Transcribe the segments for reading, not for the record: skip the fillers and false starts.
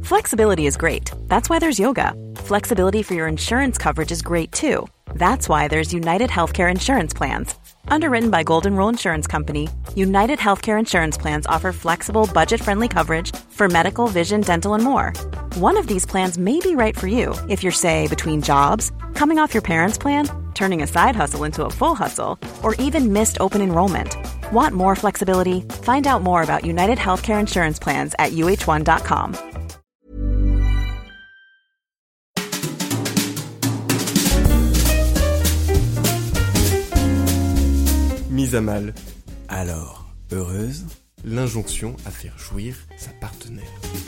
Flexibility is great. That's why there's yoga. Flexibility for your insurance coverage is great too. That's why there's United Healthcare Insurance Plans. Underwritten by Golden Rule Insurance Company, United Healthcare Insurance Plans offer flexible, budget-friendly coverage for medical, vision, dental, and more. One of these plans may be right for you if you're, say, between jobs, coming off your parents' plan, turning a side hustle into a full hustle, or even missed open enrollment. Want more flexibility? Find out more about United Healthcare Insurance Plans at uh1.com. Mise à mal. Alors, heureuse? L'injonction à faire jouir sa partenaire.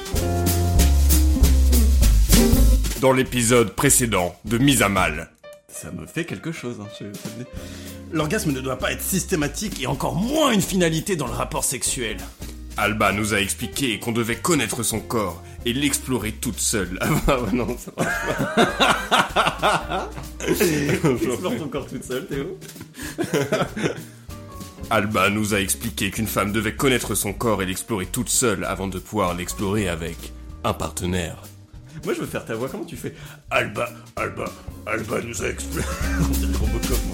Dans l'épisode précédent de Mise à mal. Ça me fait quelque chose. L'orgasme ne doit pas être systématique et encore moins une finalité dans le rapport sexuel. Alba nous a expliqué qu'on devait connaître son corps et l'explorer toute seule. Non, ça marche pas. Explore ton corps toute seule, Théo. Alba nous a expliqué qu'une femme devait connaître son corps et l'explorer toute seule avant de pouvoir l'explorer avec un partenaire. Moi, je veux faire ta voix. Comment tu fais? Alba nous a exploré. On dirait Robocop, moi.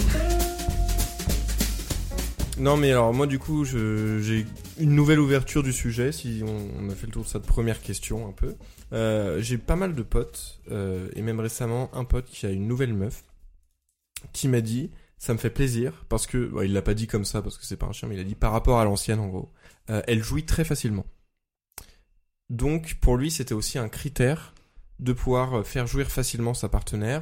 Non, mais alors, moi, du coup, j'ai une nouvelle ouverture du sujet, si on a fait le tour de cette première question, un peu. J'ai pas mal de potes, et même récemment, un pote qui a une nouvelle meuf, qui m'a dit, ça me fait plaisir, parce que, il l'a pas dit comme ça, parce que c'est pas un chien, mais il a dit par rapport à l'ancienne, en gros, elle jouit très facilement. Donc, pour lui, c'était aussi un critère de pouvoir faire jouir facilement sa partenaire,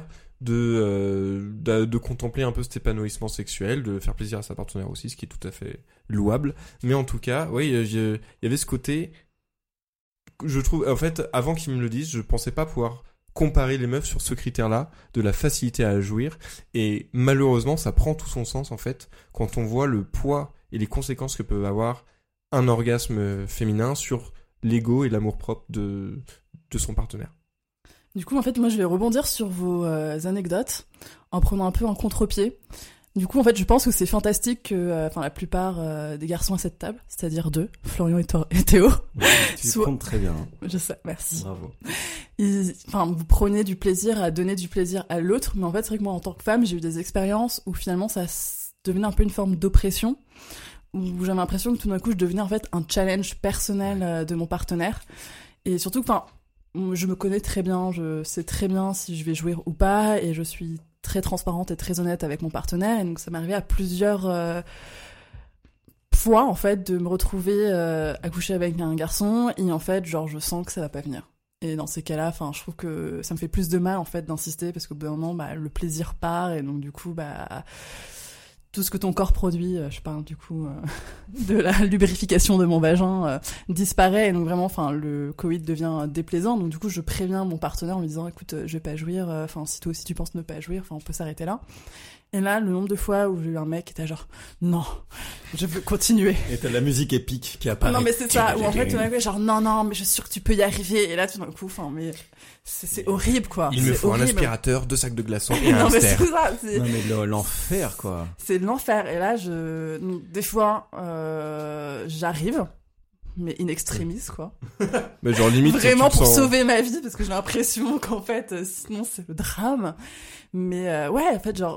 de contempler un peu cet épanouissement sexuel, de faire plaisir à sa partenaire aussi, ce qui est tout à fait louable. Mais en tout cas, oui, il y avait ce côté, je trouve, en fait, avant qu'il me le dise, je pensais pas pouvoir comparer les meufs sur ce critère-là, de la facilité à jouir, et malheureusement, ça prend tout son sens, en fait, quand on voit le poids et les conséquences que peut avoir un orgasme féminin sur l'ego et l'amour-propre de son partenaire. Du coup, en fait, moi, je vais rebondir sur vos anecdotes en prenant un peu un contre-pied. Du coup, en fait, je pense que c'est fantastique que la plupart des garçons à cette table, c'est-à-dire deux, Florian et Théo... Tu comptes très bien. Je sais, merci. Bravo. Vous preniez du plaisir à donner du plaisir à l'autre, mais en fait, c'est vrai que moi, en tant que femme, j'ai eu des expériences où finalement, ça devenait un peu une forme d'oppression, où j'avais l'impression que tout d'un coup, je devenais en fait un challenge personnel de mon partenaire. Et surtout, je me connais très bien, je sais très bien si je vais jouir ou pas, et je suis très transparente et très honnête avec mon partenaire, et donc ça m'est arrivé à plusieurs fois, en fait, de me retrouver à coucher avec un garçon, et en fait, je sens que ça va pas venir. Et dans ces cas-là, je trouve que ça me fait plus de mal, en fait, d'insister, parce qu'au bout d'un moment, le plaisir part, et donc du coup, tout ce que ton corps produit, je parle du coup de la lubrification de mon vagin, disparaît, et donc vraiment, le coït devient déplaisant. Donc du coup, je préviens mon partenaire en lui disant, écoute, je vais pas jouir, si toi aussi tu penses ne pas jouir, on peut s'arrêter là. Et là, le nombre de fois où j'ai eu un mec qui était genre, non, je veux continuer. Et t'as la musique épique qui apparaît. Non, mais c'est ça, où en fait, tout d'un coup, genre, non, mais je suis sûre que tu peux y arriver. Et là, tout d'un coup, mais c'est horrible, quoi. Il me faut horrible. Un aspirateur, 2 sacs de glaçons et un non, mais hamster. c'est ça, Non, mais l'enfer, quoi. C'est l'enfer. Et là, des fois, j'arrive, mais in extremis, quoi. Mais genre limite. Vraiment pour sauver ma vie, parce que j'ai l'impression qu'en fait, sinon c'est le drame. Mais ouais, en fait, je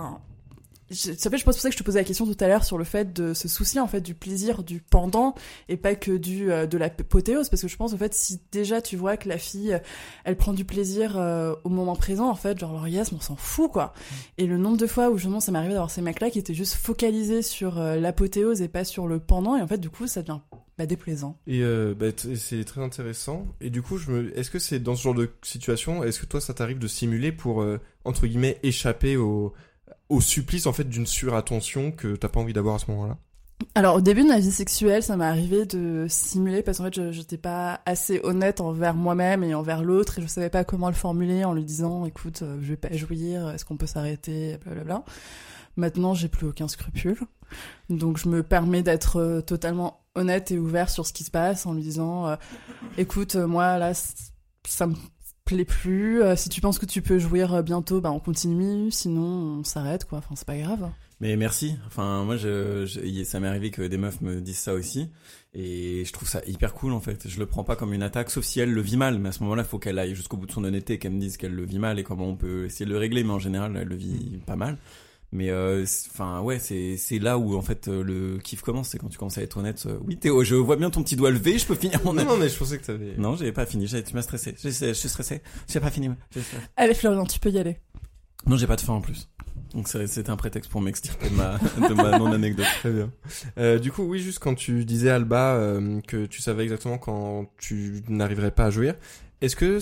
pense pour ça que je te posais la question tout à l'heure sur le fait de se soucier en fait du plaisir du pendant et pas que de l'apothéose, parce que je pense en fait si déjà tu vois que la fille elle prend du plaisir au moment présent, en fait l'orgasme on s'en fout quoi. Et le nombre de fois où justement ça m'est arrivé d'avoir ces mecs là qui étaient juste focalisés sur l'apothéose et pas sur le pendant, et en fait du coup ça devient déplaisant. Et c'est très intéressant. Et du coup, est-ce que c'est dans ce genre de situation, est-ce que toi ça t'arrive de simuler pour entre guillemets échapper au supplice en fait d'une surattention que t'as pas envie d'avoir à ce moment-là? Alors au début de ma vie sexuelle, ça m'est arrivé de simuler parce qu'en fait j'étais pas assez honnête envers moi-même et envers l'autre, et je savais pas comment le formuler en lui disant écoute, je vais pas jouir, est-ce qu'on peut s'arrêter, blablabla. Maintenant, j'ai plus aucun scrupule. Donc je me permets d'être totalement honnête et ouvert sur ce qui se passe en lui disant écoute, moi là ça me plaît plus, si tu penses que tu peux jouir bientôt, on continue, sinon on s'arrête quoi, c'est pas grave. Mais merci. Enfin, moi, ça m'est arrivé que des meufs me disent ça aussi. Et je trouve ça hyper cool, en fait. Je le prends pas comme une attaque, sauf si elle le vit mal. Mais à ce moment-là, il faut qu'elle aille jusqu'au bout de son honnêteté, qu'elle me dise qu'elle le vit mal et comment on peut essayer de le régler. Mais en général, elle le vit pas mal. Mais enfin ouais, c'est là où en fait le kiff commence, c'est quand tu commences à être honnête. Oui Théo, je vois bien ton petit doigt levé, je peux finir mon... Non mais je pensais que t'avais... Non, j'avais pas fini, tu m'as stressé. Je suis stressé, j'ai pas fini. Allez Florian, tu peux y aller. Non, j'ai pas de faim en plus. Donc c'était un prétexte pour m'extirper de ma non-anecdote. Très bien. Du coup, oui, juste quand tu disais Alba que tu savais exactement quand tu n'arriverais pas à jouir, est-ce que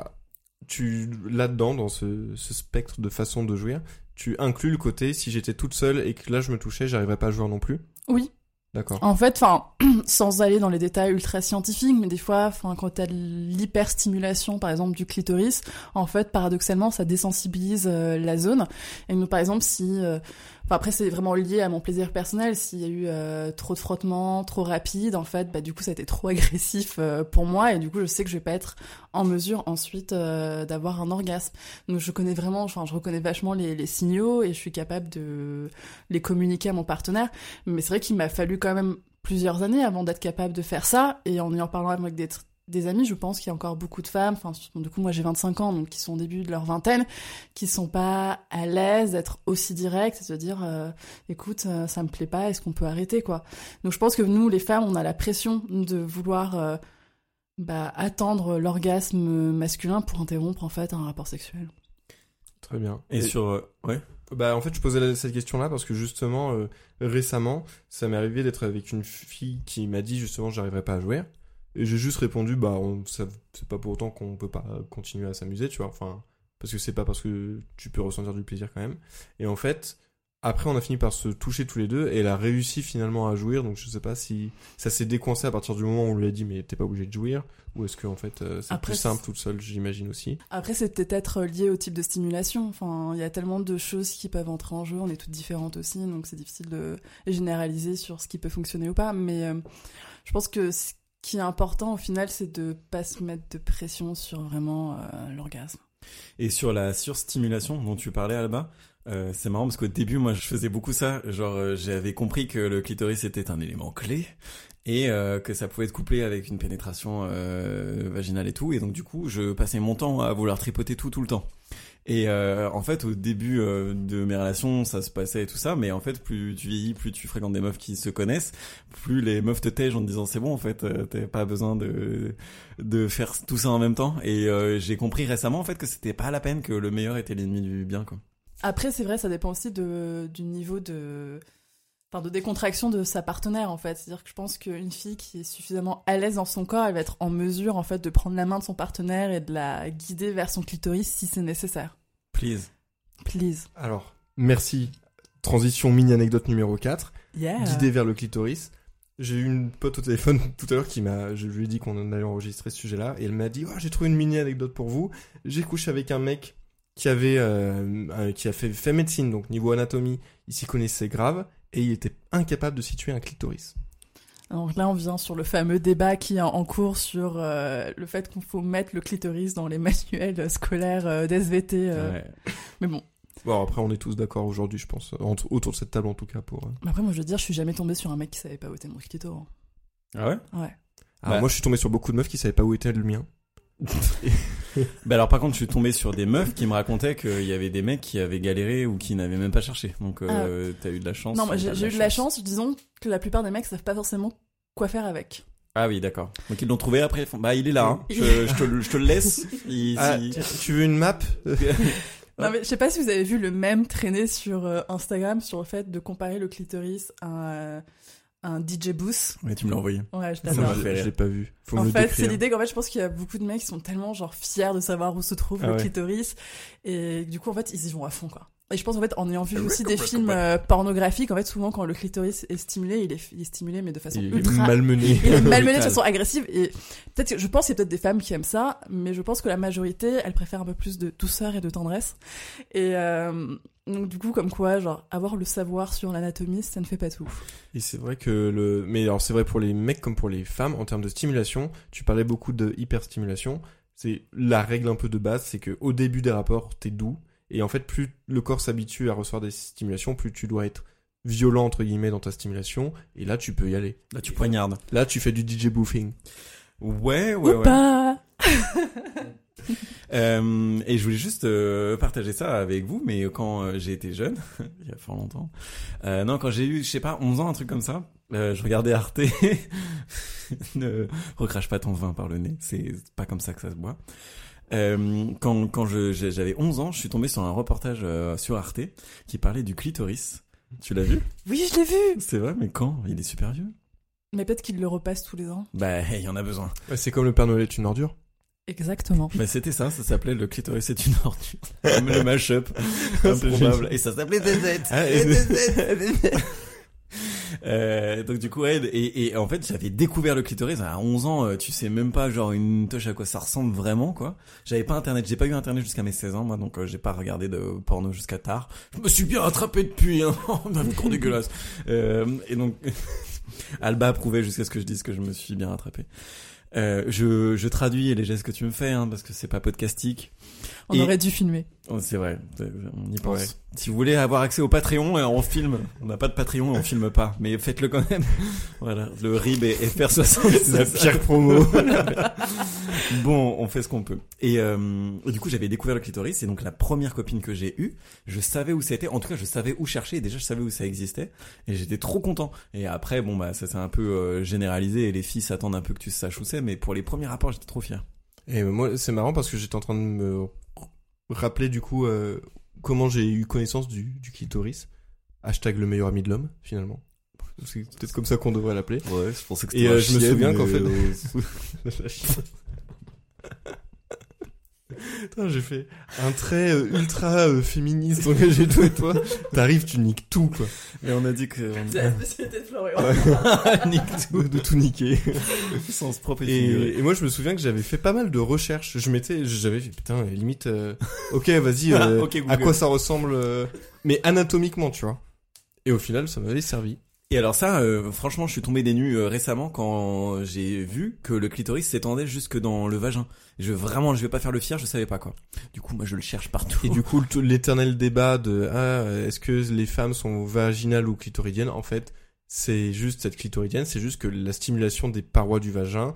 là-dedans, dans ce spectre de façon de jouir, tu inclus le côté si j'étais toute seule et que là je me touchais, j'arriverais pas à jouer non plus? Oui. D'accord. En fait, sans aller dans les détails ultra scientifiques, mais des fois, quand t'as de l'hyperstimulation, par exemple, du clitoris, en fait, paradoxalement, ça désensibilise la zone. Et donc, par exemple, si... après, c'est vraiment lié à mon plaisir personnel. S'il y a eu trop de frottements, trop rapide, en fait, du coup, ça a été trop agressif pour moi. Et du coup, je sais que je vais pas être en mesure ensuite d'avoir un orgasme. Donc, je reconnais vachement les signaux et je suis capable de les communiquer à mon partenaire. Mais c'est vrai qu'il m'a fallu quand même plusieurs années avant d'être capable de faire ça. Et en parlant avec des amis, je pense qu'il y a encore beaucoup de femmes, du coup moi j'ai 25 ans, donc qui sont au début de leur vingtaine, qui sont pas à l'aise d'être aussi directes, et de dire écoute, ça me plaît pas, est-ce qu'on peut arrêter quoi. Donc je pense que nous les femmes, on a la pression de vouloir attendre l'orgasme masculin pour interrompre en fait un rapport sexuel. Très bien. Et sur ouais. En fait, je posais cette question-là parce que justement, récemment, ça m'est arrivé d'être avec une fille qui m'a dit justement j'arriverais pas à jouer. Et j'ai juste répondu, c'est pas pour autant qu'on peut pas continuer à s'amuser, tu vois, enfin, parce que c'est pas parce que tu peux ressentir du plaisir quand même. Et en fait, après, on a fini par se toucher tous les deux, et elle a réussi finalement à jouir, donc je sais pas si ça s'est décoincé à partir du moment où on lui a dit, mais t'es pas obligé de jouir, ou est-ce que en fait, c'est après, plus simple toute seule, j'imagine aussi. Après, c'est peut-être lié au type de stimulation, enfin, il y a tellement de choses qui peuvent entrer en jeu, on est toutes différentes aussi, donc c'est difficile de généraliser sur ce qui peut fonctionner ou pas, mais je pense que ce qui est important au final, c'est de pas se mettre de pression sur vraiment l'orgasme. Et sur la surstimulation dont tu parlais, Alba, c'est marrant parce qu'au début, moi, je faisais beaucoup ça. Genre, j'avais compris que le clitoris était un élément clé et que ça pouvait être couplé avec une pénétration vaginale et tout. Et donc, du coup, je passais mon temps à vouloir tripoter tout le temps. Et en fait, au début de mes relations, ça se passait et tout ça, mais en fait, plus tu vieillis, plus tu fréquentes des meufs qui se connaissent, plus les meufs te tègent en te disant c'est bon, en fait, t'as pas besoin de faire tout ça en même temps. Et j'ai compris récemment en fait que c'était pas la peine, que le meilleur était l'ennemi du bien, quoi. Après, c'est vrai, ça dépend aussi du niveau de décontraction de sa partenaire, en fait. C'est-à-dire que je pense qu'une fille qui est suffisamment à l'aise dans son corps, elle va être en mesure, en fait, de prendre la main de son partenaire et de la guider vers son clitoris si c'est nécessaire. Please. Alors, merci. Transition mini-anecdote numéro 4. Yeah. Guidée vers le clitoris. J'ai eu une pote au téléphone tout à l'heure je lui ai dit qu'on allait enregistrer ce sujet-là, et elle m'a dit, j'ai trouvé une mini-anecdote pour vous. J'ai couché avec un mec qui a fait médecine, donc niveau anatomie, il s'y connaissait grave, et il était incapable de situer un clitoris. Donc là, on vient sur le fameux débat qui est en cours sur le fait qu'on faut mettre le clitoris dans les manuels scolaires d'SVT. Ouais. Mais bon. Bon, après, on est tous d'accord aujourd'hui, je pense, autour de cette table en tout cas. Après, moi, je veux dire, je suis jamais tombée sur un mec qui savait pas où était mon clito. Hein. Ah ouais? Ouais. Alors, moi, je suis tombé sur beaucoup de meufs qui savaient pas où était le mien. Alors par contre, je suis tombé sur des meufs qui me racontaient qu'il y avait des mecs qui avaient galéré ou qui n'avaient même pas cherché. Donc t'as eu de la chance. Non, moi j'ai eu de la chance. Disons que la plupart des mecs savent pas forcément quoi faire avec. Ah oui, d'accord. Donc ils l'ont trouvé après. Il est là. Hein. Je te le laisse. Tu veux une map? Non mais je sais pas si vous avez vu le mème traîner sur Instagram sur le fait de comparer le clitoris à un DJ booth. Ouais, tu me l'as envoyé. Ouais, je t'adore. Je l'ai pas vu. En fait, c'est l'idée qu'en fait, je pense qu'il y a beaucoup de mecs qui sont tellement genre fiers de savoir où se trouve le clitoris, et du coup, en fait, ils y vont à fond, quoi. Et je pense en fait, en ayant vu aussi des films pornographiques, en fait, souvent quand le clitoris est stimulé, il est stimulé, mais de façon ultra malmené. Il est malmené de façon agressive. Et peut-être, je pense qu'il y a peut-être des femmes qui aiment ça, mais je pense que la majorité, elle préfère un peu plus de douceur et de tendresse. Et donc du coup, comme quoi, genre avoir le savoir sur l'anatomie, ça ne fait pas tout. Et c'est vrai que mais alors c'est vrai pour les mecs comme pour les femmes en termes de stimulation. Tu parlais beaucoup de hyperstimulation. C'est la règle un peu de base, c'est que au début des rapports, t'es doux. Et en fait, plus le corps s'habitue à recevoir des stimulations, plus tu dois être violent entre guillemets dans ta stimulation. Et là, tu peux y aller. Là, tu poignardes. Là, tu fais du DJ boofing. Ouais. Ou pas. Et je voulais juste partager ça avec vous, mais quand j'ai été jeune, il y a fort longtemps, quand j'ai eu, je sais pas, 11 ans, un truc comme ça, je regardais Arte. Ne recrache pas ton vin par le nez, c'est pas comme ça que ça se boit. Quand j'avais 11 ans, je suis tombé sur un reportage sur Arte qui parlait du clitoris. Tu l'as vu ? Oui, je l'ai vu. C'est vrai, mais quand ? Il est super vieux. Mais peut-être qu'il le repasse tous les ans. Bah, il y en a besoin. Ouais, c'est comme le Père Noël est une ordure. Exactement. Bah, c'était ça s'appelait le clitoris c'est une ordure. Le mash-up. Improbable. Et ça s'appelait ZZ. Donc du coup et en fait j'avais découvert le clitoris à 11 ans, tu sais même pas genre une touche à quoi ça ressemble vraiment quoi. J'ai pas eu internet jusqu'à mes 16 ans moi, donc j'ai pas regardé de porno jusqu'à tard. Je me suis bien rattrapé depuis dans le cours dégueulasse. Et donc Alba approuvait jusqu'à ce que je dise que je me suis bien rattrapé. Je traduis les gestes que tu me fais parce que c'est pas podcastique. On aurait dû filmer. Oh, c'est vrai, on y pense. Ouais. Si vous voulez avoir accès au Patreon, on filme. On n'a pas de Patreon et on filme pas, mais faites-le quand même. Voilà, le RIB et FR60. La pire promo. Bon, on fait ce qu'on peut. Et du coup, j'avais découvert le clitoris, et donc la première copine que j'ai eue, je savais où c'était. En tout cas, je savais où chercher, et déjà je savais où ça existait, et j'étais trop content. Et après, bon bah ça s'est un peu généralisé, et les filles s'attendent un peu que tu saches où c'est, mais pour les premiers rapports, j'étais trop fier. Et moi, c'est marrant parce que j'étais en train de me rappeler du coup comment j'ai eu connaissance du clitoris. Hashtag le meilleur ami de l'homme, finalement. C'est peut-être comme ça qu'on devrait l'appeler. Ouais, je pensais que Et je me souviens qu'en fait... Putain, j'ai fait un trait ultra féministe engagé toi et toi. T'arrives, tu niques tout quoi. Et on a dit que C'est la spécialité de Florian. nique tout, De tout niquer. sens propre et figuré. Et moi je me souviens que j'avais fait pas mal de recherches. J'avais fait putain limite. Ok vas-y. Ok, Google. À quoi ça ressemble mais anatomiquement tu vois. Et au final ça m'avait servi. Et alors ça, franchement, je suis tombé des nues récemment quand j'ai vu que le clitoris s'étendait jusque dans le vagin. Je vais pas faire le fier, je savais pas quoi. Du coup, moi, je le cherche partout. Et du coup l'éternel débat de est-ce que les femmes sont vaginales ou clitoridiennes, en fait c'est juste cette clitoridienne, c'est juste que la stimulation des parois du vagin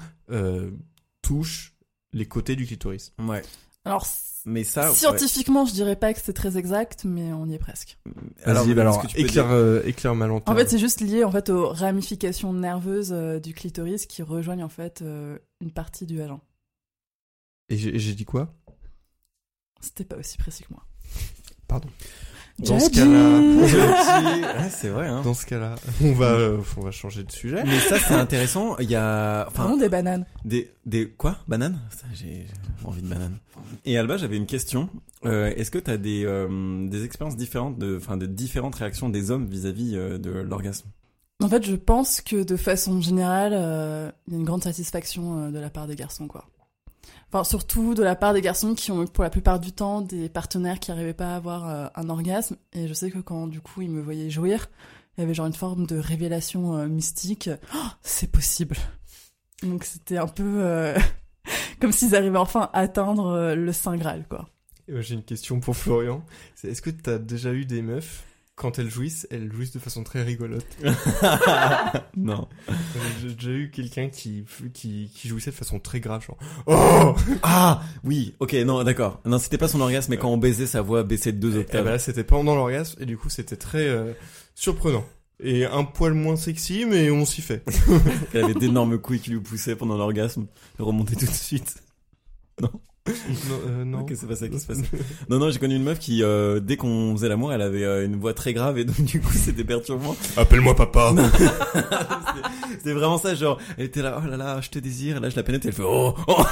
touche les côtés du clitoris. Ouais. Alors, Mais ça, scientifiquement, je dirais pas que c'est très exact, mais on y est presque. Alors, Vas-y, est-ce que tu peux éclaire ma lanterne. En fait, c'est juste lié en fait aux ramifications nerveuses du clitoris qui rejoignent en fait une partie du vagin. Et j'ai dit quoi? C'était pas aussi précis que moi. Pardon. Dans Dans ce ce cas-là, Ouais, c'est vrai. Hein. Dans ce cas-là, on va changer de sujet. Mais ça, c'est intéressant. Il y a, Parlons des bananes. des quoi? Bananes? Ça, j'ai envie de banane. Et Alba, j'avais une question. Est-ce que t'as des expériences différentes de différentes réactions des hommes vis-à-vis de l'orgasme? En fait, je pense que de façon générale, il y a une grande satisfaction de la part des garçons, quoi. Enfin, surtout de la part des garçons qui ont eu pour la plupart du temps des partenaires qui n'arrivaient pas à avoir un orgasme. Et je sais que quand du coup ils me voyaient jouir, il y avait genre une forme de révélation mystique. Oh, c'est possible. Donc c'était un peu comme s'ils arrivaient enfin à atteindre le Saint Graal, quoi. Et moi, j'ai une question pour Florian. Est-ce que t'as déjà eu des meufs, quand elles jouissent de façon très rigolote? Non. J'ai déjà eu quelqu'un qui jouissait de façon très grave, genre oh. Ah oui, ok, non, d'accord. Non, c'était pas son orgasme, mais quand on baisait, sa voix baissait de 2 Et octaves. bah là, c'était pendant l'orgasme, et du coup, c'était très surprenant. Et un poil moins sexy, mais on s'y fait. Elle avait d'énormes couilles qui lui poussaient pendant l'orgasme. Elle remontait tout de suite. Non. Non. Ok, c'est pas ça qui se passe. Non, j'ai connu une meuf qui, dès qu'on faisait l'amour, elle avait une voix très grave et donc du coup c'était perturbant. Appelle-moi papa. C'était vraiment ça, genre, elle était là, oh là là, je te désire, et là je la pénètre, elle fait oh, oh.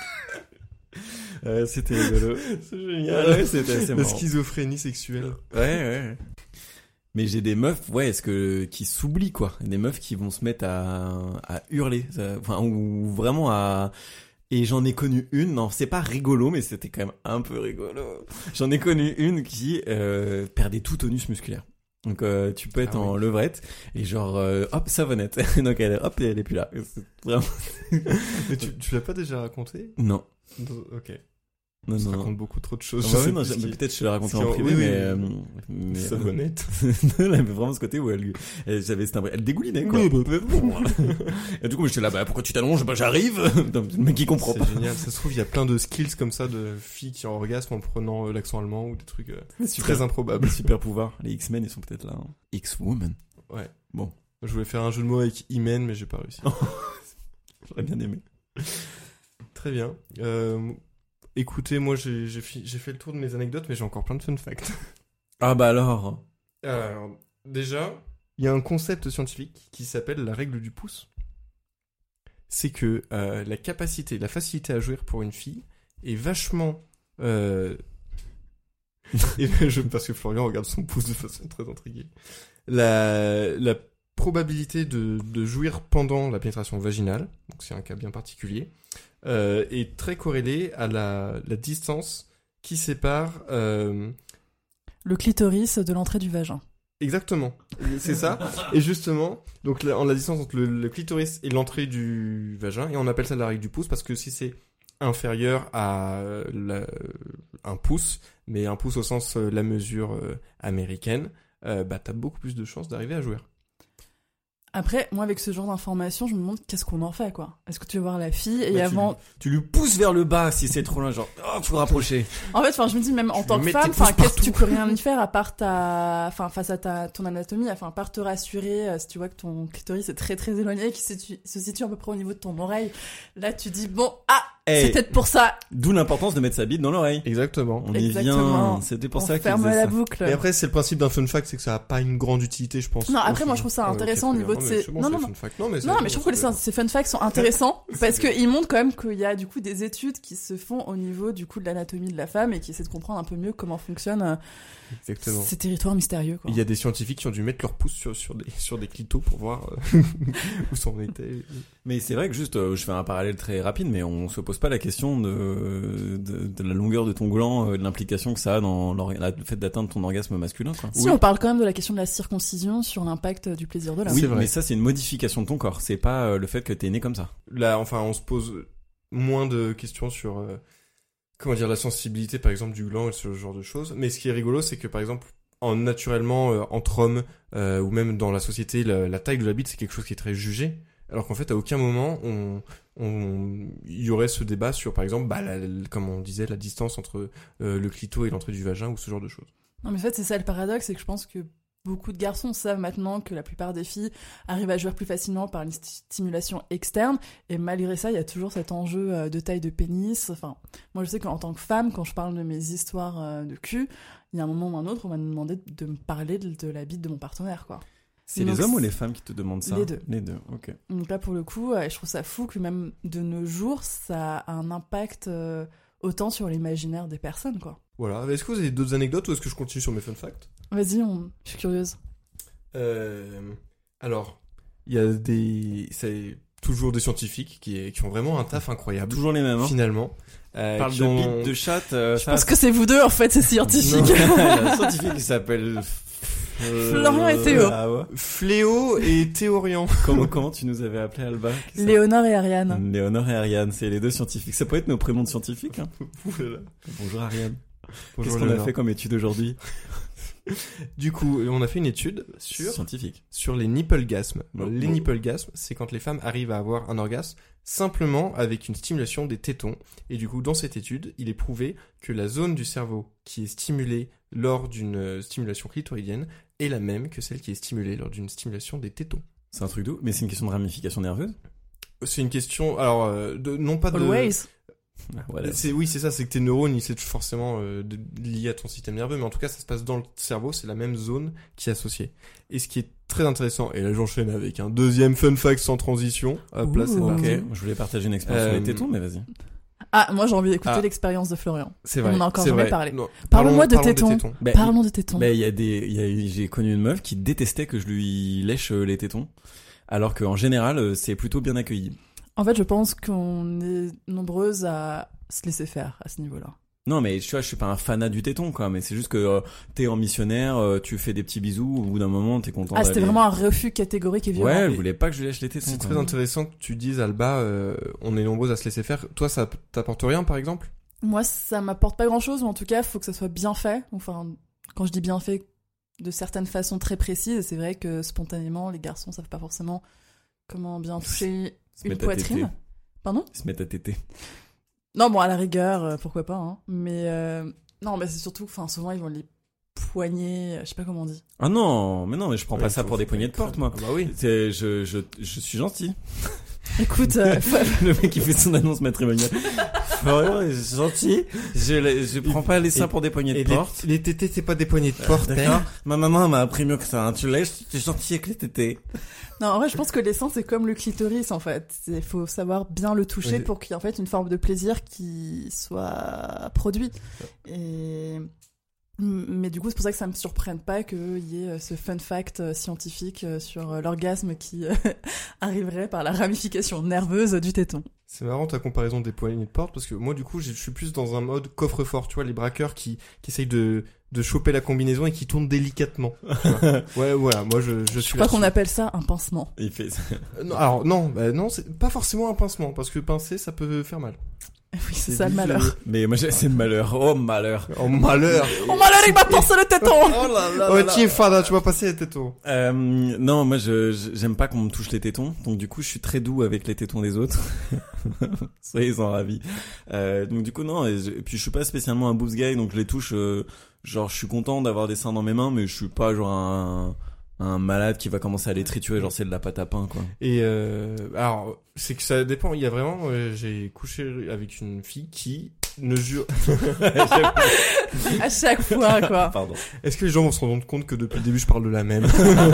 C'était rigolo. C'est génial. Ouais, c'était assez La marrant. schizophrénie sexuelle. Ouais. Mais j'ai des meufs, qui s'oublient, quoi. Des meufs qui vont se mettre à hurler. Enfin, ou vraiment à... Et j'en ai connu une, non, c'est pas rigolo, mais c'était quand même un peu rigolo. J'en ai connu une qui perdait tout tonus musculaire. Donc tu peux être en levrette et genre hop, savonnette. Donc elle est plus là. C'est vraiment... Mais tu l'as pas déjà raconté? Non. Ok. Non, Ça non. raconte beaucoup trop de choses. Ah je bah sais oui, non, plus ce qui- peut-être je te l'ai raconté ce qui en en- privé, oui, mais Ça honnête. elle avait vraiment ce côté où j'avais elle dégoulinait, quoi. Et du coup, j'étais là, bah, pourquoi tu t'allonges? Bah, j'arrive. Le mec, il comprend C'est pas. génial. Ça se trouve, il y a plein de skills comme ça de filles qui orgasment en prenant l'accent allemand ou des trucs très improbables. Super pouvoir. Les X-Men, ils sont peut-être là. Hein. X-Woman. Ouais. Bon. Je voulais faire un jeu de mots avec Imen, mais j'ai pas réussi. J'aurais bien aimé. Très bien. Écoutez, moi, j'ai fait le tour de mes anecdotes, mais j'ai encore plein de fun facts. Ah, bah alors. Alors, déjà, il y a un concept scientifique qui s'appelle la règle du pouce. C'est que la facilité à jouir pour une fille est vachement... parce que Florian regarde son pouce de façon très intriguée. La probabilité de jouir pendant la pénétration vaginale, donc c'est un cas bien particulier, est très corrélée à la distance qui sépare... Le clitoris de l'entrée du vagin. Exactement, c'est ça. Et justement, donc la distance entre le clitoris et l'entrée du vagin, et on appelle ça la règle du pouce, parce que si c'est inférieur à un pouce, mais un pouce au sens la mesure américaine, bah t'as beaucoup plus de chances d'arriver à jouir. Après, moi, avec ce genre d'informations, je me demande qu'est-ce qu'on en fait, quoi. Est-ce que tu veux voir la fille et Bah, avant... Tu lui pousses vers le bas si c'est trop loin, genre, oh, faut le rapprocher. En fait, je me dis, même en tant que mets femme, tes pouces qu'est-ce que tu peux rien y faire à part face à ton anatomie, à part te rassurer, si tu vois que ton clitoris est très très éloigné, qui se situe à peu près au niveau de ton oreille. Là, tu dis, bon, c'est peut-être pour ça. D'où l'importance de mettre sa bite dans l'oreille. Exactement. On y Exactement. vient. C'était pour On ça qu'il ferme faisait la ça. boucle. Et après, c'est le principe d'un fun fact, c'est que ça a pas une grande utilité, je pense. Non, après, moi, je trouve ça intéressant au niveau de ces... Non, mais je trouve que ces fun facts sont intéressants parce qu'ils montrent quand même qu'il y a du coup des études qui se font au niveau du coup de l'anatomie de la femme et qui essaient de comprendre un peu mieux comment fonctionnent Exactement. ces territoires mystérieux, quoi. Il y a des scientifiques qui ont dû mettre leur pouce sur des clitos pour voir où ça en était. Mais c'est vrai que juste, je fais un parallèle très rapide, mais on se pose pas la question de la longueur de ton gland, de l'implication que ça a dans le fait d'atteindre ton orgasme masculin, quoi. Si on parle quand même de la question de la circoncision sur l'impact du plaisir de l'homme. Oui, C'est vrai. mais ça c'est une modification de ton corps, c'est pas le fait que t'es né comme ça. Là, enfin, on se pose moins de questions sur la sensibilité, par exemple, du gland et ce genre de choses. Mais ce qui est rigolo, c'est que, par exemple, naturellement, entre hommes, ou même dans la société, la taille de la bite, c'est quelque chose qui est très jugé. Alors qu'en fait, à aucun moment, il y aurait ce débat sur, par exemple, comme on disait, la distance entre le clito et l'entrée du vagin ou ce genre de choses. Non, mais en fait, c'est ça le paradoxe, c'est que je pense que beaucoup de garçons savent maintenant que la plupart des filles arrivent à jouir plus facilement par une stimulation externe, et malgré ça, il y a toujours cet enjeu de taille de pénis. Enfin, moi, je sais qu'en tant que femme, quand je parle de mes histoires de cul, il y a un moment ou un autre, on m'a demandé de me parler de la bite de mon partenaire, quoi. C'est Donc, les hommes ou les femmes qui te demandent ça? Les deux. Les deux, ok. Donc là, pour le coup, je trouve ça fou que même de nos jours, ça a un impact autant sur l'imaginaire des personnes, quoi. Voilà. Est-ce que vous avez d'autres anecdotes ou est-ce que je continue sur mes fun facts? Vas-y, je suis curieuse. Alors, c'est toujours des scientifiques qui ont vraiment un taf incroyable. Toujours les mêmes, hein. Finalement. Parle qui de ont- bite, de chatte, Je pense que c'est vous deux, en fait, c'est scientifique. Il y a un scientifique qui s'appelle... Florian et Théo. Ah ouais. Fléau et Théorian. Comment tu nous avais appelé, Alba? Léonore et Ariane. Léonore et Ariane, c'est les deux scientifiques. Ça peut être nos prénoms de scientifiques, hein. Oulala. Bonjour Ariane. Bonjour, Qu'est-ce qu'on a Léonore. fait comme étude aujourd'hui? Du coup, on a fait une étude Scientifique. sur les nipplegasmes. Oh, Les oh. nipplegasmes, c'est quand les femmes arrivent à avoir un orgasme simplement avec une stimulation des tétons. Et du coup, dans cette étude, il est prouvé que la zone du cerveau qui est stimulée lors d'une stimulation clitoridienne est la même que celle qui est stimulée lors d'une stimulation des tétons. C'est un truc d'où? Mais c'est une question de ramification nerveuse? C'est une question, alors, non pas de... Always. Ah, voilà. C'est ça, c'est que tes neurones, ils sont forcément liés à ton système nerveux, mais en tout cas, ça se passe dans le cerveau, c'est la même zone qui est associée. Et ce qui est très intéressant, et là j'enchaîne avec un deuxième fun fact sans transition. Hop là, c'est Ouh. parti. Ok, je voulais partager une expérience sur les tétons, mais vas-y. Ah, moi j'ai envie d'écouter Ah. l'expérience de Florian. C'est vrai. On en a encore c'est jamais vrai. parlé. Non, Parlons-moi de parlons tétons. Ben, Parlons de tétons. Ben, j'ai connu une meuf qui détestait que je lui lèche les tétons. Alors qu'en général, c'est plutôt bien accueilli. En fait, je pense qu'on est nombreuses à se laisser faire à ce niveau-là. Non, mais tu vois, je suis pas un fanat du téton, quoi. Mais c'est juste que t'es en missionnaire, tu fais des petits bisous, au bout d'un moment, t'es content Ah, c'était d'aller- vraiment un refus catégorique et violent. Ouais, elle voulait pas que je lui lèche les tétons. C'est quoi. très intéressant que tu dises, Alba, on est nombreux à se laisser faire. Toi, ça t'apporte rien, par exemple? Moi, ça m'apporte pas grand-chose, mais en tout cas, faut que ça soit bien fait. Enfin, quand je dis bien fait, de certaines façons très précises, et c'est vrai que spontanément, les garçons savent pas forcément comment bien toucher Se une mettre à téter. poitrine. Pardon ? Ils se mettent à téter. Non, bon, à la rigueur, pourquoi pas, hein. Mais non, mais c'est surtout, enfin, souvent, ils vont les poignées, je sais pas comment on dit. Ah non, mais je prends Ouais, pas ça faut- pour des faut poignées de être porte, crème. moi. Ah bah oui. Je suis gentil. Écoute, Le mec qui fait son annonce matrimoniale. Vraiment, je suis gentil. Je prends pas les seins pour des poignées de Et porte. les tétés, c'est pas des poignées de porte, D'accord. hein. Ma maman m'a appris mieux que ça. Hein. Tu es gentil avec les tétés. non, en vrai, je pense que les seins, c'est comme le clitoris, en fait. Il faut savoir bien le toucher Ouais. pour qu'il y ait en fait une forme de plaisir qui soit produit. Et... Mais du coup, c'est pour ça que ça me surprenne pas qu'il y ait ce fun fact scientifique sur l'orgasme qui arriverait par la ramification nerveuse du téton. C'est marrant ta comparaison des poignées de porte parce que moi du coup je suis plus dans un mode coffre-fort, tu vois, les braqueurs qui essayent de choper la combinaison et qui tournent délicatement. Tu vois. Ouais, voilà, moi je Je suis crois là-dessus. qu'on appelle ça un pincement. Il fait ça. Non, alors non, c'est pas forcément un pincement parce que pincer ça peut faire mal. Oui, c'est ça le malheur. Mais moi, c'est le malheur. Oh, malheur. Oh malheur. Oh malheur, il m'a pensé le téton. Oh là là Oh tiens Fada, tu vas passer les tétons. Non, moi, j'aime pas qu'on me touche les tétons. Donc, du coup, je suis très doux avec les tétons des autres. Soyez-en ravis. Donc, du coup, non. Et puis, je suis pas spécialement un boobs guy. Donc, je les touche, genre, je suis content d'avoir des seins dans mes mains, mais je suis pas genre un malade qui va commencer à les triturer, genre c'est de la pâte à pain, quoi. Et alors c'est que ça dépend, il y a vraiment j'ai couché avec une fille qui ne jure À chaque fois, quoi. Pardon. Est-ce que les gens vont se rendre compte que depuis le début je parle de la même?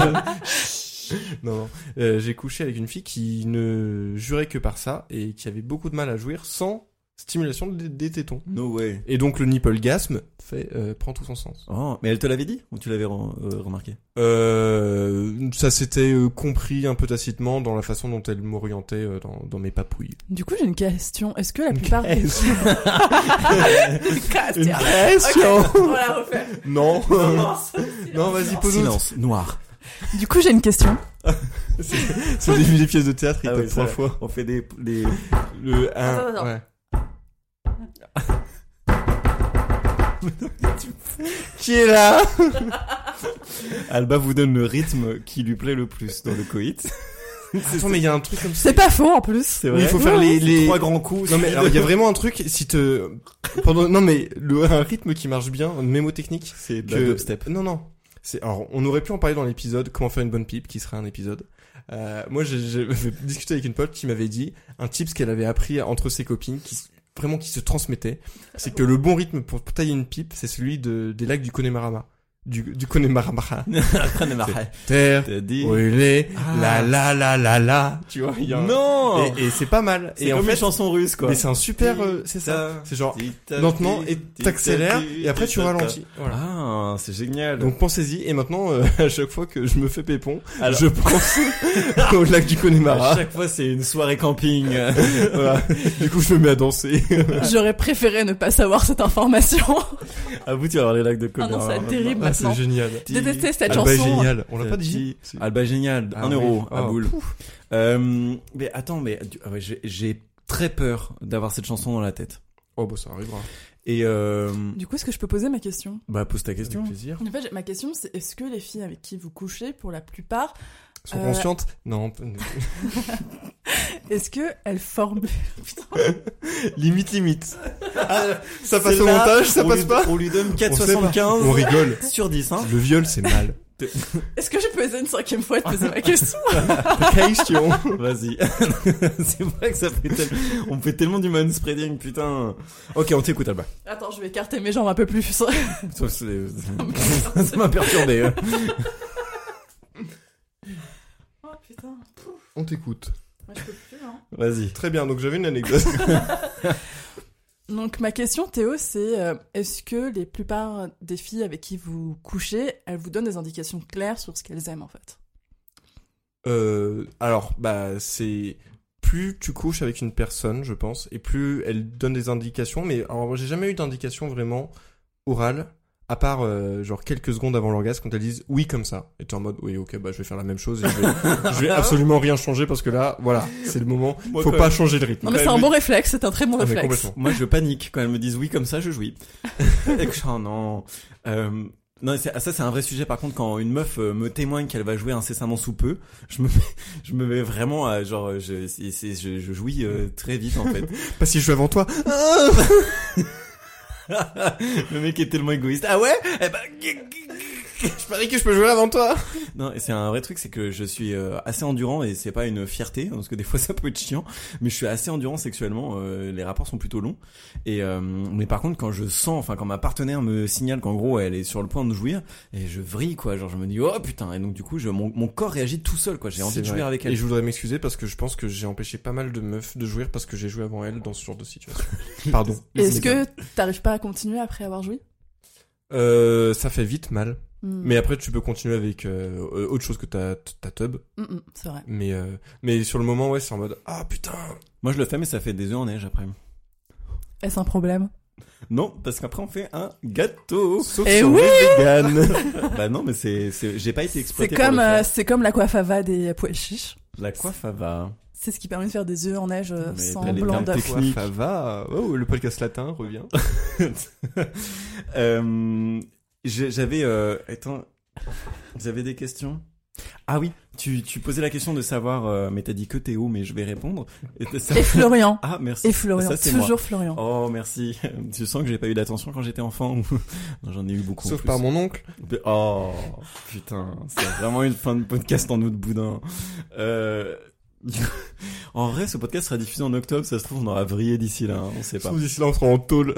Non. J'ai couché avec une fille qui ne jurait que par ça et qui avait beaucoup de mal à jouir sans stimulation des tétons. No way. Et donc le nipplegasme prend tout son sens. Oh, mais elle te l'avait dit ou tu l'avais remarqué? Ça s'était compris un peu tacitement dans la façon dont elle m'orientait dans mes papouilles. Du coup, j'ai une question. Est-ce que la plupart des... question. Une question. question. Ok, on la refait. Non. Non, vas-y, pose-nous. Silence, noir. Du coup, j'ai une question. C'est au début des pièces de théâtre, il Ah tape oui, 3 ça, fois. on fait des Le 1, Attends. ouais. Qui est là? Alba vous donne le rythme qui lui plaît le plus dans le coït. Attends, mais il y a un truc comme ça. C'est pas faux, en plus. C'est Oui, il faut faire les... trois grands coups. Non mais alors il y a vraiment un truc non mais un rythme qui marche bien, une mémotechnique, C'est de la dubstep. Non. Alors on aurait pu en parler dans l'épisode comment faire une bonne pipe qui serait un épisode. Moi j'ai discuté avec une pote qui m'avait dit un tips qu'elle avait appris entre ses copines qui se transmettait, c'est que le bon rythme pour tailler une pipe, c'est celui des lacs du Connemara. Du Connemara. Terre, T'as dit. brûlée, Ah. la, tu vois, il y a un- Non. et c'est pas mal. C'est Et en comme fait, une chanson russe, quoi. mais c'est un super, c'est ça. C'est genre, lentement, et t'accélères, et après tu ralentis. Voilà. Ah, c'est génial. Donc pensez-y, et maintenant, à chaque fois que je me fais pépon, Alors- je pense au lac du à Connemara. chaque fois, c'est une soirée camping. Voilà. Du coup, je me mets à danser. J'aurais préféré ne pas savoir cette information. À vous, tu vas voir les lacs de Ah non, Connemara. c'est terrible Ah, c'est maintenant. génial. Détestais cette Alba est chanson. génial. On l'a pas dit. Alba génial, Ah 1 oui. euro à Oh, boule. Mais attends, j'ai très peur d'avoir cette chanson dans la tête. Oh, bah, ça arrivera. Et Du coup, est-ce que je peux poser ma question? bah pose ta question. Avec plaisir. En fait, ma question, c'est est-ce que les filles avec qui vous couchez, pour la plupart, Sont conscientes? Non. est-ce que elles forment... Putain. Limite. Ah, ça passe C'est au là, montage, ça on passe lui- pas? On lui donne On sait pas. 4,75 On rigole. sur 10, hein. Le viol, c'est mal. Est-ce que je peux essayer une 5e fois de poser ma question? Question. Vas-y. C'est vrai que ça fait on fait tellement du manspreading, putain. Ok, on t'écoute, Alba. Attends, je vais écarter mes jambes un peu plus. Ça m'a perturbé. Oh putain. On t'écoute. Moi, je peux plus, hein. Vas-y. Très bien, donc j'avais une anecdote. Donc ma question, Théo, c'est est-ce que les plupart des filles avec qui vous couchez, elles vous donnent des indications claires sur ce qu'elles aiment en fait? Alors, bah, c'est plus tu couches avec une personne, je pense, et plus elle donne des indications. Mais alors, moi, j'ai jamais eu d'indication vraiment orale. À part genre quelques secondes avant l'orgasme quand elles disent oui comme ça, et t'es en mode oui ok bah je vais faire la même chose et je vais absolument rien changer parce que là voilà c'est le moment, Moi, faut quand pas même. changer de rythme. Non mais c'est un bon réflexe, c'est un très bon Ah, mais réflexe. complètement. Moi, je panique quand elles me disent oui comme ça, je jouis. Et que, oh non. Non, ça c'est un vrai sujet. Par contre, quand une meuf me témoigne qu'elle va jouer incessamment sous peu, je me mets vraiment à genre je jouis très vite en fait. Pas si je joue avant toi. Le mec est tellement égoïste. Ah ouais? Eh ben, Je parie que je peux jouer avant toi. non, et c'est un vrai truc, c'est que je suis assez endurant et c'est pas une fierté parce que des fois ça peut être chiant, mais je suis assez endurant sexuellement. Les rapports sont plutôt longs et mais par contre quand je sens, enfin quand ma partenaire me signale qu'en gros elle est sur le point de jouir, et je vrille quoi, genre je me dis oh putain, et donc du coup mon corps réagit tout seul quoi. J'ai envie de jouer avec elle. Et je voudrais m'excuser parce que je pense que j'ai empêché pas mal de meufs de jouir parce que j'ai joué avant elles dans ce genre de situation. Pardon. Est-ce que t'arrives pas à continuer après avoir joui? Ça fait vite mal. Mais après, tu peux continuer avec autre chose que ta tub. C'est vrai. Mais sur le moment, ouais, c'est en mode ah putain. Moi je le fais mais ça fait des œufs en neige après. Est-ce un problème? Non, parce qu'après on fait un gâteau. Sauf Eh si on oui est vegan. Bah non, mais j'ai pas été C'est exploité comme, pour le faire. c'est comme la coiffava des pois chiches. La coiffe va. C'est ce qui permet de faire des œufs en neige Mais sans t'as les blanc termes d'œuf. techniques. Ça va. Oh, le podcast latin revient. J'avais des questions. Ah oui, tu posais la question de savoir, mais t'as dit que Théo, mais je vais répondre. Et Florian. Ah merci. Et Florian. Ça, c'est Toujours moi. Florian. Oh merci. Tu sens que j'ai pas eu d'attention quand j'étais enfant ou non, j'en ai eu beaucoup. Sauf en plus. par mon oncle. Oh putain, c'est vraiment une fin de podcast en eau de boudin. En vrai, ce podcast sera diffusé en octobre. Ça se trouve, on aura vrillé d'ici là. Hein, on sait pas. Sauf d'ici là, on sera en tôle.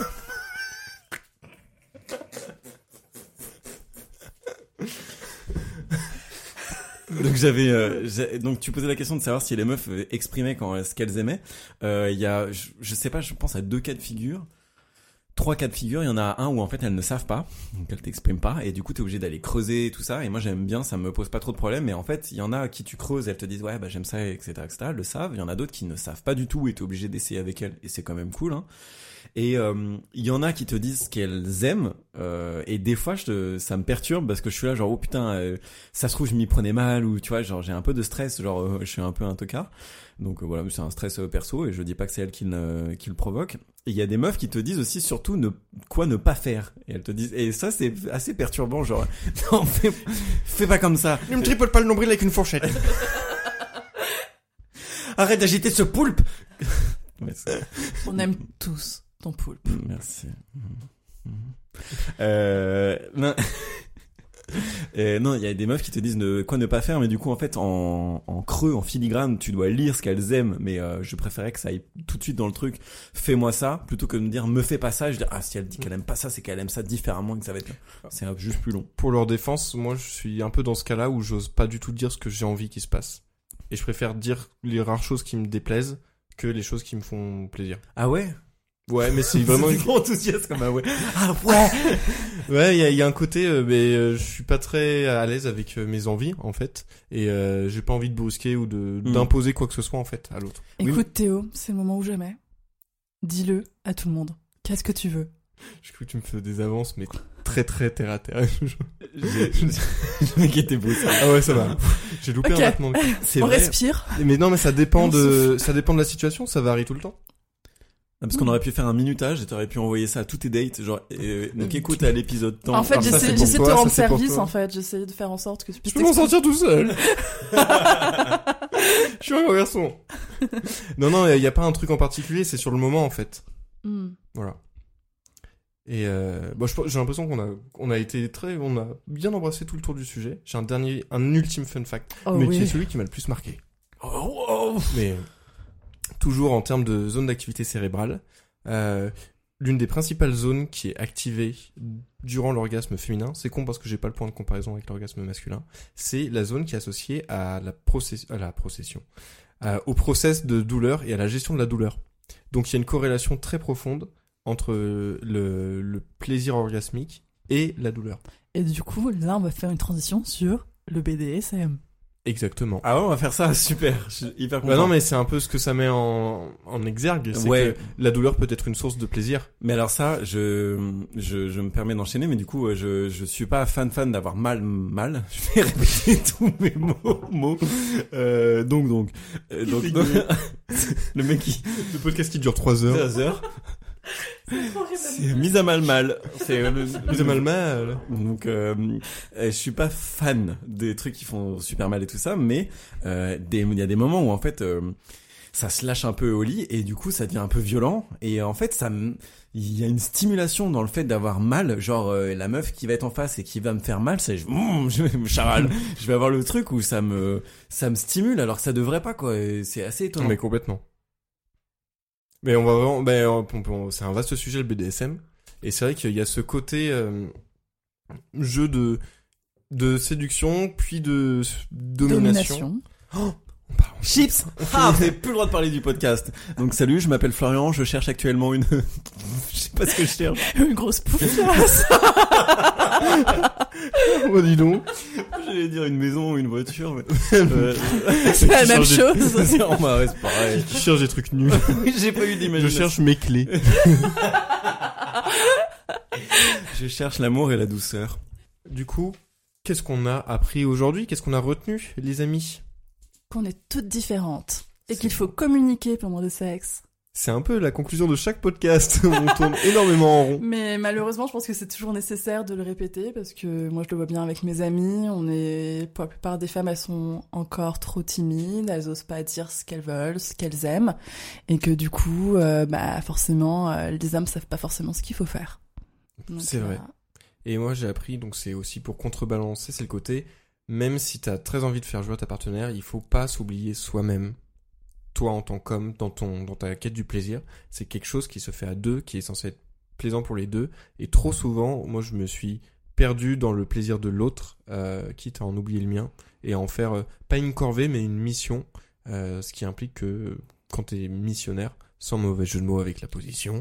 Donc donc tu posais la question de savoir si les meufs exprimaient ce qu'elles aimaient. Il y a, je sais pas, je pense à 2 cas de figure. 3 cas de figure, il y en a un où en fait elles ne savent pas, donc elles t'expriment pas, et du coup t'es obligé d'aller creuser et tout ça, et moi j'aime bien, ça me pose pas trop de problème, mais en fait il y en a qui tu creuses, elles te disent ouais bah j'aime ça, etc., elles le savent, il y en a d'autres qui ne savent pas du tout, et t'es obligé d'essayer avec elles, et c'est quand même cool, hein. Et il y en a qui te disent ce qu'elles aiment, et des fois ça me perturbe parce que je suis là genre oh putain, ça se trouve je m'y prenais mal, ou tu vois genre j'ai un peu de stress, genre je suis un peu un tocard, donc voilà, c'est un stress perso et je dis pas que c'est elle qui le provoque. Et il y a des meufs qui te disent aussi surtout quoi ne pas faire, et elles te disent, et ça c'est assez perturbant, genre non fais pas comme ça, Ne me tripote pas le nombril avec une fourchette. arrête d'agiter ce poulpe. Ouais, On aime tous ton poulpe. merci. Non. Non, il y a des meufs qui te disent quoi ne pas faire, mais du coup en fait en creux, en filigrane, tu dois lire ce qu'elles aiment, mais je préférais que ça aille tout de suite dans le truc. Fais-moi ça plutôt que de me dire me fais pas ça. Je dis ah si elle dit qu'elle aime pas ça, c'est qu'elle aime ça différemment et que ça va être c'est juste plus long. Pour leur défense, moi je suis un peu dans ce cas-là où j'ose pas du tout dire ce que j'ai envie qu'il se passe. Et je préfère dire les rares choses qui me déplaisent que les choses qui me font plaisir. Ah ouais. Ouais, mais c'est vraiment C'est trop enthousiaste comme ah ouais. Ah ouais. Ouais, il y a un côté je suis pas très à l'aise avec mes envies en fait, et j'ai pas envie de brusquer ou d'imposer quoi que ce soit en fait à l'autre. Écoute Théo, c'est le moment ou jamais. Dis-le à tout le monde. Qu'est-ce que tu veux? Je crois que tu me fais des avances mais très très terre à terre. Je m'inquiétais beaucoup. Ah ouais, ça va. J'ai loupé Ok. un battement. C'est On vrai. respire. Mais non, mais ça dépend On de la situation, ça varie tout le temps. Parce qu'on aurait pu faire un minutage et t'aurais pu envoyer ça à tous tes dates, genre donc écoute à l'épisode temps. En fait, Alors ça, c'est j'essaie pour de te toi, rendre ça, c'est pour service toi. en fait. J'essaie de faire en sorte que tu puisses Je peux m'en t'exprimer. sortir tout seul. Je suis un grand garçon. Non, il y a pas un truc en particulier, c'est sur le moment en fait. Voilà. Et j'ai l'impression qu'on a bien embrassé tout le tour du sujet. J'ai un ultime fun fact, Oh mais oui. qui est celui qui m'a le plus marqué. Mais toujours en termes de zone d'activité cérébrale, l'une des principales zones qui est activée durant l'orgasme féminin, c'est con parce que j'ai pas le point de comparaison avec l'orgasme masculin, c'est la zone qui est associée à au process de douleur et à la gestion de la douleur. Donc il y a une corrélation très profonde entre le plaisir orgasmique et la douleur. Et du coup, là, on va faire une transition sur le BDSM. Exactement. Ah ouais, on va faire ça, super, je suis hyper content. Bah non, mais c'est un peu ce que ça met en exergue, c'est Ouais. que la douleur peut être une source de plaisir. Mais alors ça, je me permets d'enchaîner, mais du coup, je suis pas fan d'avoir mal. Je vais répéter tous mes mots. Donc, le mec qui... Le podcast qui dure 3 heures. 13 heures. C'est mise à mal. C'est Mise à mal. Donc, je suis pas fan des trucs qui font super mal et tout ça, mais il y a des moments où en fait ça se lâche un peu au lit et du coup ça devient un peu violent et en fait il y a une stimulation dans le fait d'avoir mal, genre la meuf qui va être en face et qui va me faire mal, c'est charal, je vais avoir le truc où ça me stimule alors que ça devrait pas quoi, et c'est assez étonnant. Mais complètement. Mais on va vraiment, c'est un vaste sujet le BDSM et c'est vrai qu'il y a ce côté jeu de séduction puis de domination. Oh, on parle en Chips. Ah, vous n'avez plus le droit de parler du podcast. Donc salut, je m'appelle Florian, je cherche actuellement une... je sais pas ce que je cherche. Une grosse poufiasse. Oh, dis donc. J'allais dire une maison ou une voiture, mais... C'est la même chose. C'est pareil. Qui cherche des trucs nuls. J'ai pas eu Je d'imagination. cherche mes clés. Je cherche l'amour et la douceur. Du coup, qu'est-ce qu'on a appris aujourd'hui? Qu'est-ce qu'on a retenu, les amis? Qu'on est toutes différentes. Et qu'il faut communiquer pendant le sexe. C'est un peu la conclusion de chaque podcast. On tourne énormément en rond. Mais malheureusement, je pense que c'est toujours nécessaire de le répéter parce que moi, je le vois bien avec mes amies. Pour la plupart des femmes, elles sont encore trop timides. Elles osent pas dire ce qu'elles veulent, ce qu'elles aiment. Et que du coup, forcément, les hommes savent pas forcément ce qu'il faut faire. Donc, C'est vrai. Et moi, j'ai appris, donc c'est aussi pour contrebalancer, c'est le côté, même si t'as très envie de faire jouer à ta partenaire, il faut pas s'oublier soi-même. Toi, en tant qu'homme, dans ta quête du plaisir, c'est quelque chose qui se fait à deux, qui est censé être plaisant pour les deux. Et trop souvent, moi, je me suis perdu dans le plaisir de l'autre, quitte à en oublier le mien, et à en faire, pas une corvée, mais une mission, ce qui implique que, quand t'es missionnaire, sans mauvais jeu de mots avec la position,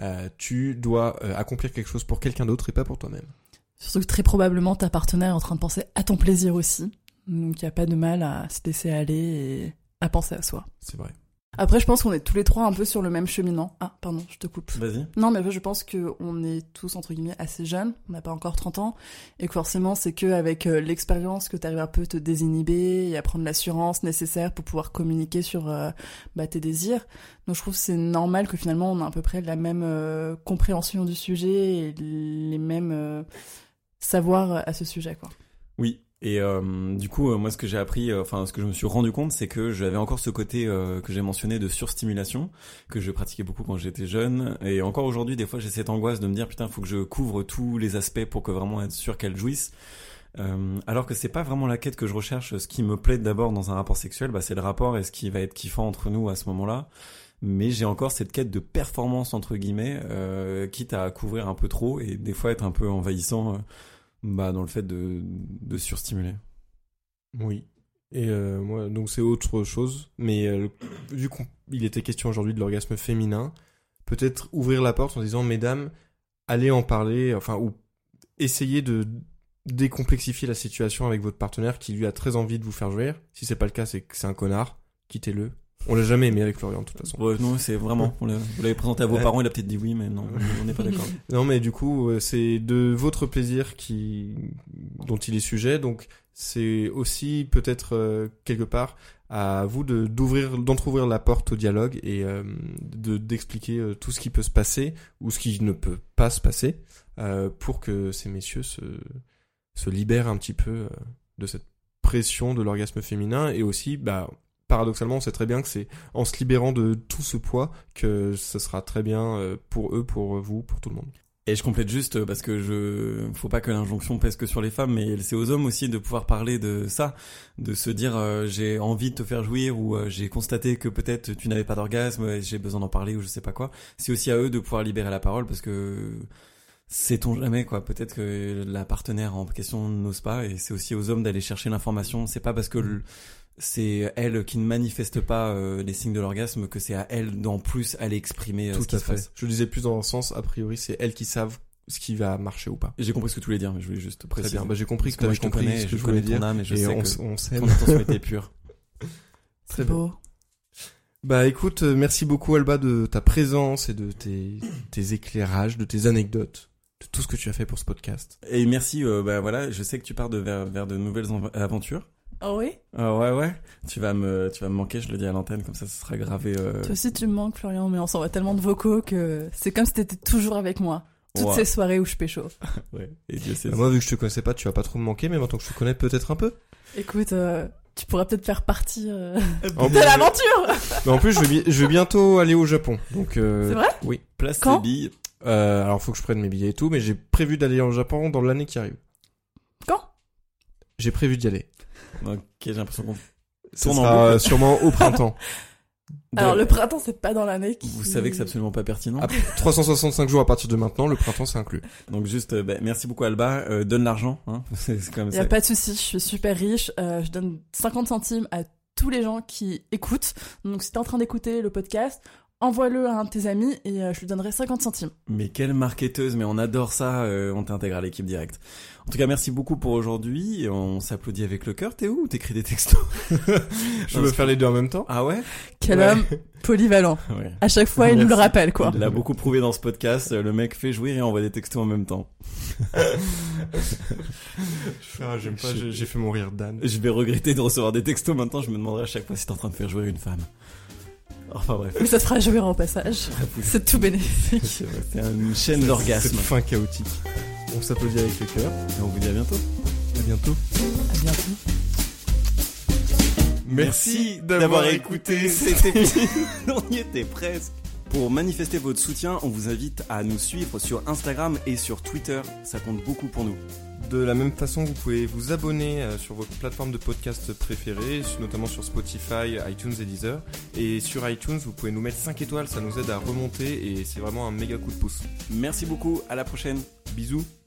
tu dois accomplir quelque chose pour quelqu'un d'autre et pas pour toi-même. Surtout que très probablement, ta partenaire est en train de penser à ton plaisir aussi. Donc, il n'y a pas de mal à se laisser aller et à penser à soi. C'est vrai. Après, je pense qu'on est tous les trois un peu sur le même cheminement. Ah, pardon, je te coupe. Vas-y. Non, mais je pense qu'on est tous, entre guillemets, assez jeunes. On n'a pas encore 30 ans. Et que forcément, c'est qu'avec l'expérience que tu arrives un peu à te désinhiber et à prendre l'assurance nécessaire pour pouvoir communiquer sur tes désirs. Donc, je trouve que c'est normal que finalement, on a à peu près la même compréhension du sujet et les mêmes savoirs à ce sujet, quoi. Oui. Et du coup, moi, ce que j'ai appris, ce que je me suis rendu compte, c'est que j'avais encore ce côté que j'ai mentionné de surstimulation, que je pratiquais beaucoup quand j'étais jeune. Et encore aujourd'hui, des fois, j'ai cette angoisse de me dire, putain, faut que je couvre tous les aspects pour que vraiment être sûr qu'elle jouisse. Alors que c'est pas vraiment la quête que je recherche. Ce qui me plaît d'abord dans un rapport sexuel, c'est le rapport et ce qui va être kiffant entre nous à ce moment-là. Mais j'ai encore cette quête de performance, entre guillemets, quitte à couvrir un peu trop et des fois être un peu envahissant. Dans le fait de surstimuler. Oui. Et moi, donc c'est autre chose. Mais vu qu'il était question aujourd'hui de l'orgasme féminin, peut-être ouvrir la porte en disant, mesdames, allez en parler, ou essayez de décomplexifier la situation avec votre partenaire qui lui a très envie de vous faire jouir. Si c'est pas le cas, c'est que c'est un connard. Quittez-le. On l'a jamais aimé avec Florian, de toute façon. Ouais, non, c'est vraiment, vous l'avez présenté à vos parents, il a peut-être dit oui, mais non, on n'est pas d'accord. Non, mais du coup, c'est de votre plaisir dont il est sujet, donc c'est aussi peut-être quelque part à vous d'entrouvrir la porte au dialogue et d'expliquer tout ce qui peut se passer ou ce qui ne peut pas se passer pour que ces messieurs se libèrent un petit peu de cette pression de l'orgasme féminin et aussi, paradoxalement, on sait très bien que c'est en se libérant de tout ce poids que ce sera très bien pour eux, pour vous, pour tout le monde. Et je complète juste parce que faut pas que l'injonction pèse que sur les femmes, mais c'est aux hommes aussi de pouvoir parler de ça, de se dire j'ai envie de te faire jouir ou j'ai constaté que peut-être tu n'avais pas d'orgasme et j'ai besoin d'en parler ou je sais pas quoi. C'est aussi à eux de pouvoir libérer la parole parce que sait-on jamais quoi, peut-être que la partenaire en question n'ose pas et c'est aussi aux hommes d'aller chercher l'information. C'est pas parce que c'est elle qui ne manifeste pas les signes de l'orgasme que c'est à elle d'en plus aller exprimer ce qui se passe. Je le disais plus dans le sens, a priori, c'est elles qui savent ce qui va marcher ou pas. J'ai compris ce que tu voulais dire, mais je voulais juste Très préciser. bien, bah, j'ai compris Parce que tu avais moi, je te compris connais, ce que je je voulais connais ton dire. âme et je Et sais on que s'aime. ton intention était pure. Très C'est bien. beau. Bah écoute, merci beaucoup Alba de ta présence et de tes éclairages, de tes anecdotes, de tout ce que tu as fait pour ce podcast. Et merci, bah voilà, je sais que tu pars vers de nouvelles aventures. Oh oui? Ouais. Tu vas me manquer, je le dis à l'antenne, comme ça, ce sera gravé. Toi aussi tu me manques Florian, mais on s'envoie tellement de vocaux que c'est comme si t'étais toujours avec moi. Toutes Ouais. ces soirées où je pécho. Ouais. Et Dieu sait. Bah, moi, vu que je te connaissais pas, tu vas pas trop me manquer, mais maintenant que je te connais peut-être un peu. Écoute, tu pourrais peut-être faire partie En de plus, l'aventure. mais en plus, je vais bientôt aller au Japon. Donc, C'est vrai? Oui. Place Quand tes billes. Alors, faut que je prenne mes billets et tout, mais j'ai prévu d'aller au Japon dans l'année qui arrive. Quand? J'ai prévu d'y aller. Ok, j'ai l'impression qu'on Ça tourne en sera boucle. sûrement au printemps. Alors le printemps c'est pas dans l'année qui... Vous savez que c'est absolument pas pertinent. 365 jours à partir de maintenant, le printemps c'est inclus. Donc juste, merci beaucoup Alba. Donne l'argent, hein. C'est comme Y ça. a pas de souci, je suis super riche. Je donne 50 centimes à tous les gens qui écoutent. Donc si t'es en train d'écouter le podcast, envoie-le à un de tes amis et je lui donnerai 50 centimes. Mais quelle marketeuse, mais on adore ça. On t'intègre à l'équipe directe. En tout cas, merci beaucoup pour aujourd'hui. On s'applaudit avec le cœur. T'es où? T'écris des textos? Je veux faire les deux en même temps. Ah ouais? Quel Ouais. homme polyvalent. Ouais. À chaque fois, il nous le Merci. rappelle, quoi. Il l'a beaucoup prouvé dans ce podcast. Le mec fait jouir et envoie des textos en même temps. J'aime pas, j'ai fait mourir Dan. Je vais regretter de recevoir des textos maintenant. Je me demanderai à chaque fois si t'es en train de faire jouer une femme. Enfin bref. Mais ça se fera jouer en passage. C'est tout bénéfique. C'est une chaîne d'orgasme. Cette fin chaotique. On s'applaudit avec le cœur. Et on vous dit à bientôt. À bientôt. À bientôt. Merci d'avoir écouté cet épisode. On y était presque. Pour manifester votre soutien, on vous invite à nous suivre sur Instagram et sur Twitter. Ça compte beaucoup pour nous. De la même façon, vous pouvez vous abonner sur votre plateforme de podcast préférée, notamment sur Spotify, iTunes et Deezer. Et sur iTunes, vous pouvez nous mettre 5 étoiles, ça nous aide à remonter et c'est vraiment un méga coup de pouce. Merci beaucoup. À la prochaine. Bisous.